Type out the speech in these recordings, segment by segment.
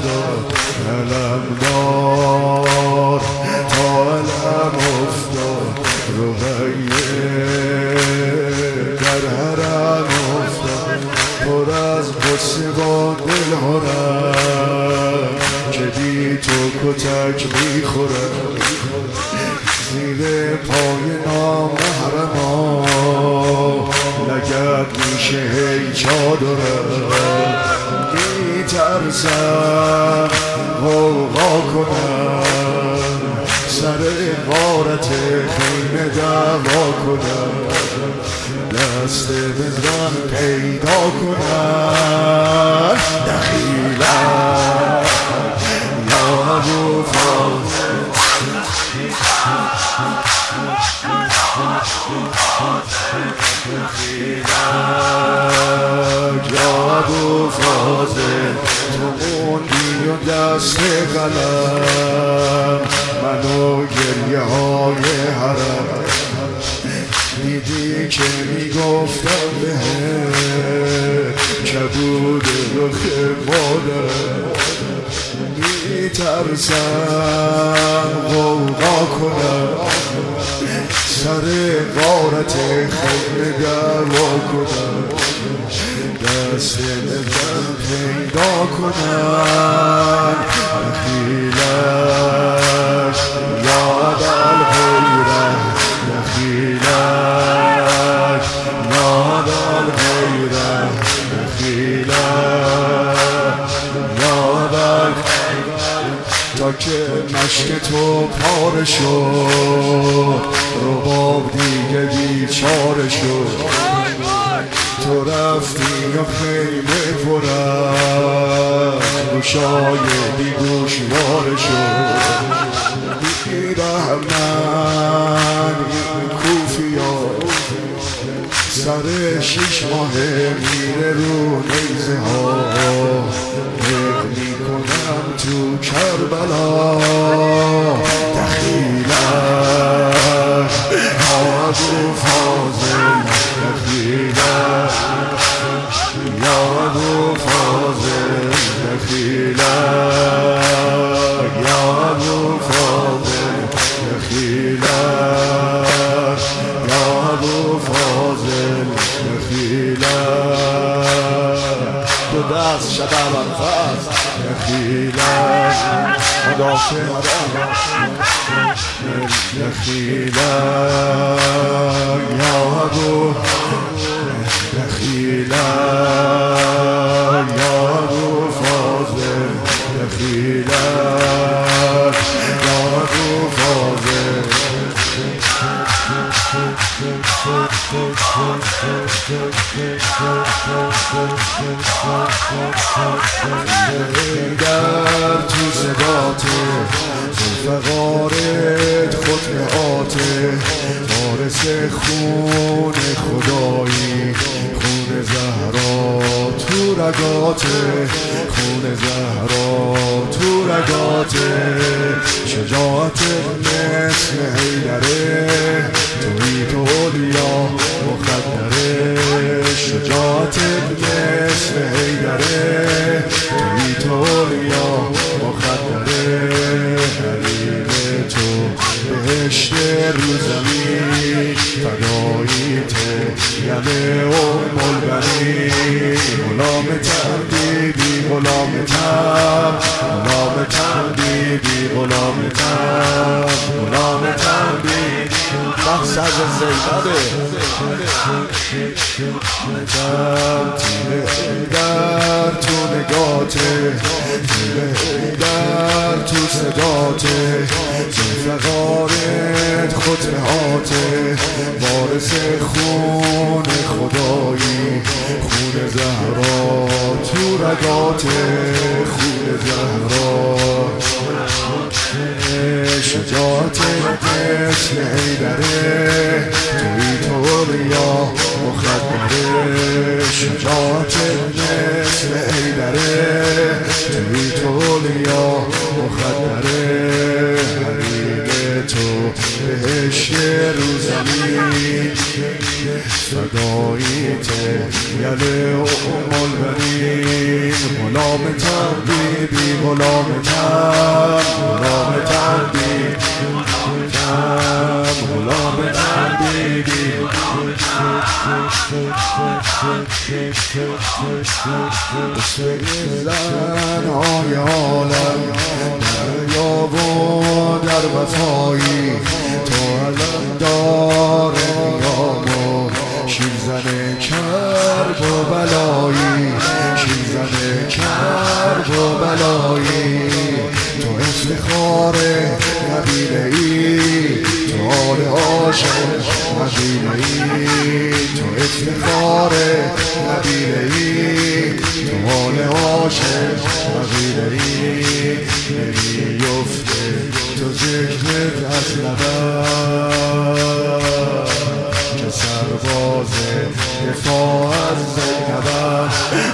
افتاد علمدار، تا علم افتاد رقیه در حرم افتاد، پر از غصه با دل هرم که بی تو کتک میخورم زیر پای نامحرما، لگد میشه هی چادرم، میترسم غوغا کنم، سر غارت خیمه دعوا کنم، دست بزن پیدا کنم، دخیلم یا ابو فاضل، یا ابو فاضل، تو موندی و دست قلم، منو گریه های حرم، دیدی که میگفتم بهت کبود رخ مادرم، میترسم غوغا کنم، سر غارت خیمه دعوا کنم، دست بزن پیدا کنم، دخیلش یا ابوالغیره، دخیلش یا ابوالغیره، دخیلش یا ابوالغیره، تا که مشک تو پاره شد، رباب دیگه بیچاره شد، تو رفتی و خیمه پرد، گوشای بیگوش واره شد، بیرحمن این کوفیا، سر 6 ماه میره رو نیزه ها، نق میکنم تو کربلا، دخیلش یا ابو فاضل، دخیلش یا ابو فاضل، دخیلش یا ابو فاضل، دخیلش یا ابو فاضل، دخیلش دو دست شد ابوالفضل، دخیلش مدافع دخیلش یا ابو، دخیلش یا ابو فاضل، دخیلش یا ابو فاضل، در تو صداته زلفقارت خطعاته، وارث خون خدایی، خون زهرا تو رگاته، خون زهرا تو رگاته، شجاعت مثل حیدره، توی تو اولیا مخدره، شجاعت مثل حیدره، توی تو اولیا مخدره، حریم تو بهشت رو زمین، فداییت یمه ام البنین، غلامتم بیبی غلامتم، غلامتم بیبی غلامتم، غلامتم بیبی مقصد زیبده، تیره در تو نگاته، تیره در تو صداته، زلفقارت خطعاته، وارث خون خدایی، خون زهرا تو رگاته، خون زهرا، شجاعت مثل حیدره، توی تو اولیا مخدره، شجاعت مثل حیدره، توی تو اولیا مخدره، حریم تو بهشت رو زمین، فداییت یله ام البنین، غلامتم بی غلامتم غلامتم بی غلامتم بی بسم زنهای عالم دریا و در وفایی تو علم دار نیام و شیرزن کرب و بلایی شیرزن کرب و بلایی تو افتخار قبیله ای تو آل عاشق قبیله ای تو افتخار قبیله ای تو آل عاشق قبیله ای نمیفته تو ذکرت از لبم که سرباز دفاع از زینبم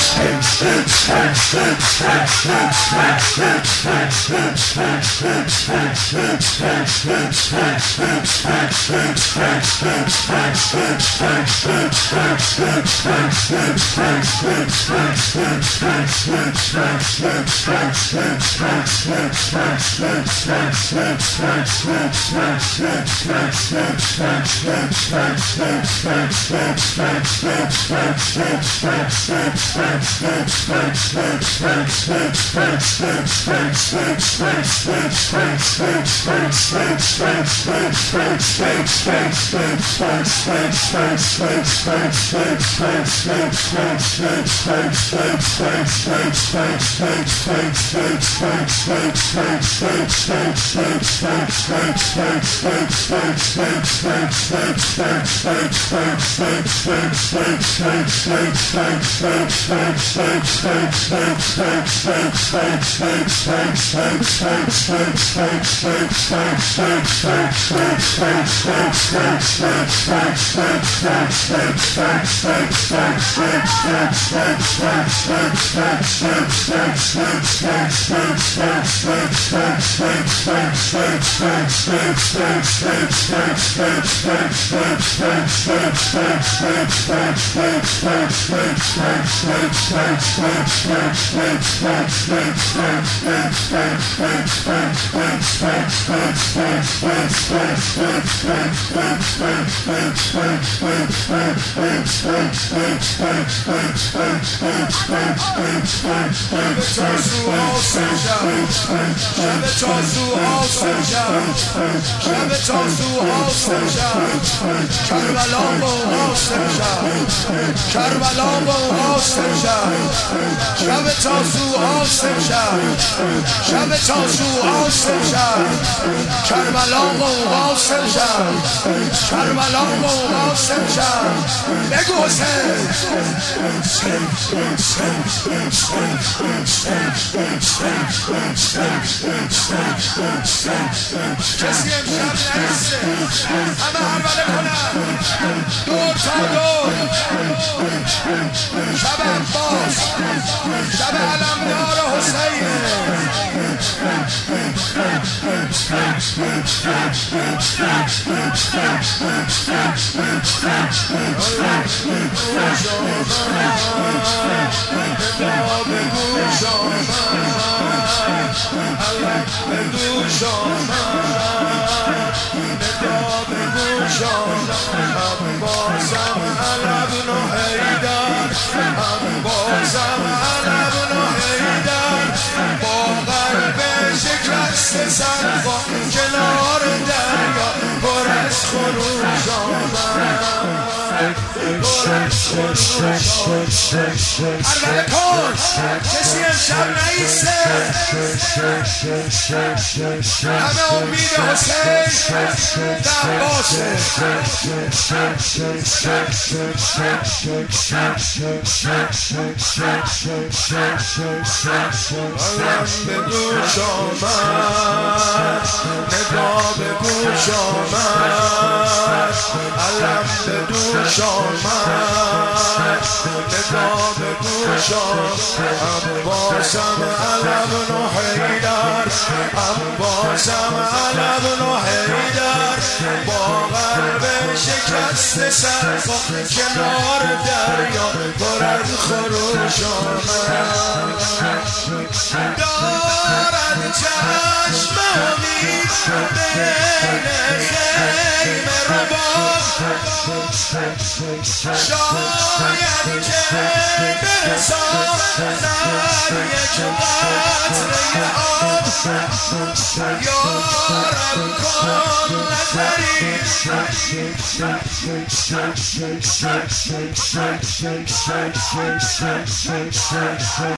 کسی امشب نرسه همه هربله کنن دور تا دور شب عباس شب علمدار حسینه کنار دریا پر از خروش هربله کن کسی امشب نایسته همه امید حسین عباسه علم به گوش آمد ندا به گوش آمد علم به دوش آمد ندا به گوش آمد عباسم علم نو حیدر عباسم علم نو حیدر با قلب شکست سر کنار دریا پر از خروش آمد چشم امید بین خیمه رباب شاید که برساند یک قطره آب یارم کن نظری